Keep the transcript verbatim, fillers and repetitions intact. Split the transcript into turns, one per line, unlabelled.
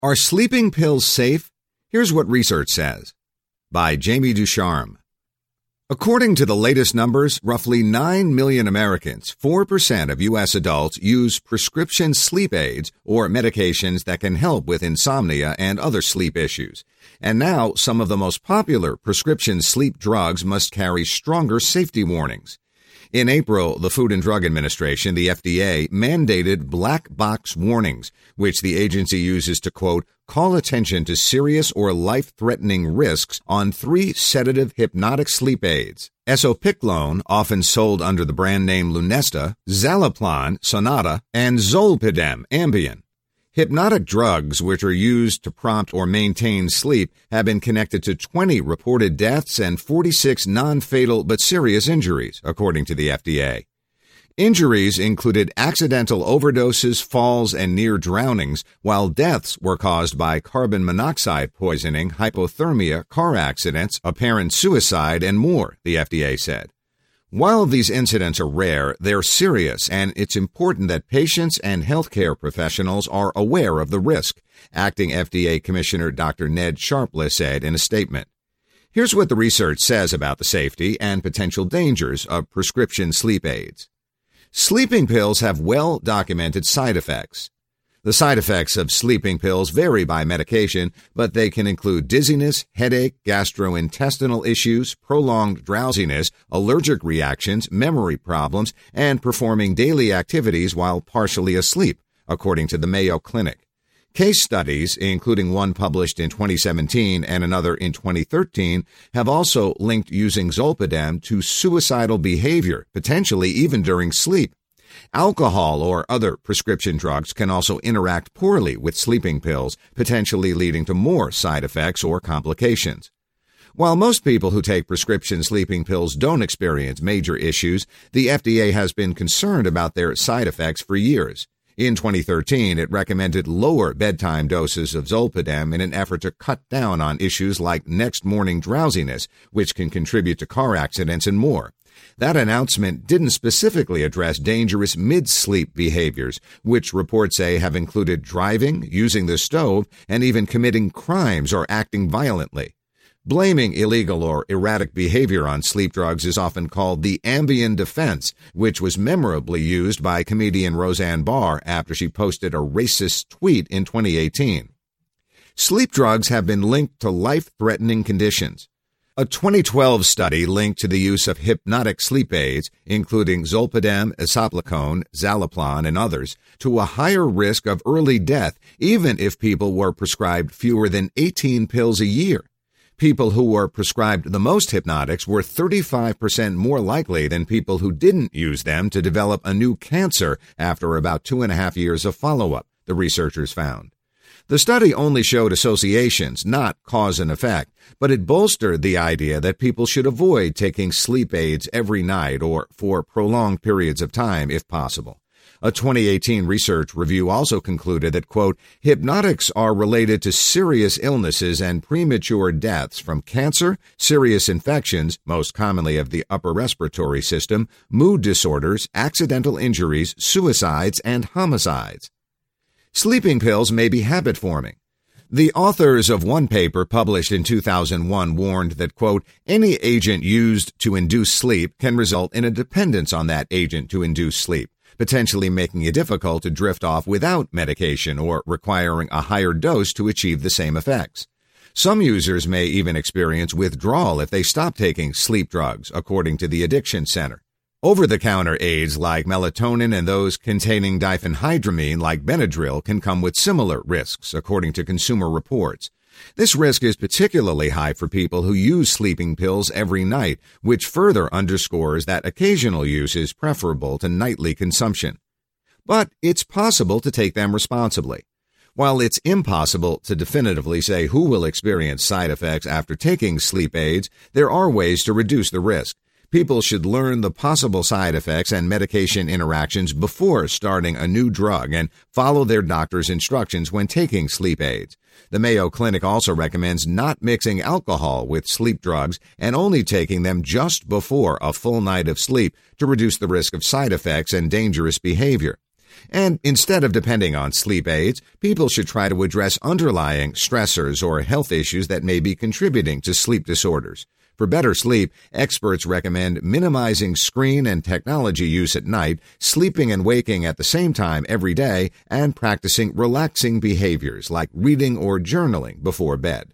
Are sleeping pills safe? Here's what research says. By Jamie Ducharme. According to the latest numbers, roughly nine million Americans, four percent of U S adults, use prescription sleep aids or medications that can help with insomnia and other sleep issues. And now, some of the most popular prescription sleep drugs must carry stronger safety warnings. In April, the Food and Drug Administration, the F D A, mandated black box warnings, which the agency uses to, quote, call attention to serious or life-threatening risks on three sedative hypnotic sleep aids: Esopiclone, often sold under the brand name Lunesta, Zaloplan, Sonata, and Zolpidem, Ambien. Hypnotic drugs, which are used to prompt or maintain sleep, have been connected to twenty reported deaths and forty-six non-fatal but serious injuries, according to the F D A. Injuries included accidental overdoses, falls, and near drownings, while deaths were caused by carbon monoxide poisoning, hypothermia, car accidents, apparent suicide, and more, the F D A said. While these incidents are rare, they're serious, and it's important that patients and healthcare professionals are aware of the risk, Acting F D A Commissioner Doctor Ned Sharpless said in a statement. Here's what the research says about the safety and potential dangers of prescription sleep aids. Sleeping pills have well-documented side effects. The side effects of sleeping pills vary by medication, but they can include dizziness, headache, gastrointestinal issues, prolonged drowsiness, allergic reactions, memory problems, and performing daily activities while partially asleep, according to the Mayo Clinic. Case studies, including one published in twenty seventeen and another in twenty thirteen, have also linked using Zolpidem to suicidal behavior, potentially even during sleep. Alcohol or other prescription drugs can also interact poorly with sleeping pills, potentially leading to more side effects or complications. While most people who take prescription sleeping pills don't experience major issues, the F D A has been concerned about their side effects for years. In twenty thirteen, it recommended lower bedtime doses of Zolpidem in an effort to cut down on issues like next morning drowsiness, which can contribute to car accidents and more. That announcement didn't specifically address dangerous mid-sleep behaviors, which reports say have included driving, using the stove, and even committing crimes or acting violently. Blaming illegal or erratic behavior on sleep drugs is often called the Ambien defense, which was memorably used by comedian Roseanne Barr after she posted a racist tweet in twenty eighteen. Sleep drugs have been linked to life-threatening conditions. A twenty twelve study linked to the use of hypnotic sleep aids, including Zolpidem, Esopiclone, Zaloplan, and others, to a higher risk of early death, even if people were prescribed fewer than eighteen pills a year. People who were prescribed the most hypnotics were thirty-five percent more likely than people who didn't use them to develop a new cancer after about two and a half years of follow-up, the researchers found. The study only showed associations, not cause and effect, but it bolstered the idea that people should avoid taking sleep aids every night or for prolonged periods of time if possible. A twenty eighteen research review also concluded that, quote, hypnotics are related to serious illnesses and premature deaths from cancer, serious infections, most commonly of the upper respiratory system, mood disorders, accidental injuries, suicides, and homicides. Sleeping pills may be habit-forming. The authors of one paper published in two thousand one warned that, quote, any agent used to induce sleep can result in a dependence on that agent to induce sleep, potentially making it difficult to drift off without medication or requiring a higher dose to achieve the same effects. Some users may even experience withdrawal if they stop taking sleep drugs, according to the Addiction Center. Over-the-counter aids like melatonin and those containing diphenhydramine like Benadryl can come with similar risks, according to Consumer Reports. This risk is particularly high for people who use sleeping pills every night, which further underscores that occasional use is preferable to nightly consumption. But it's possible to take them responsibly. While it's impossible to definitively say who will experience side effects after taking sleep aids, there are ways to reduce the risk. People should learn the possible side effects and medication interactions before starting a new drug and follow their doctor's instructions when taking sleep aids. The Mayo Clinic also recommends not mixing alcohol with sleep drugs and only taking them just before a full night of sleep to reduce the risk of side effects and dangerous behavior. And instead of depending on sleep aids, people should try to address underlying stressors or health issues that may be contributing to sleep disorders. For better sleep, experts recommend minimizing screen and technology use at night, sleeping and waking at the same time every day, and practicing relaxing behaviors like reading or journaling before bed.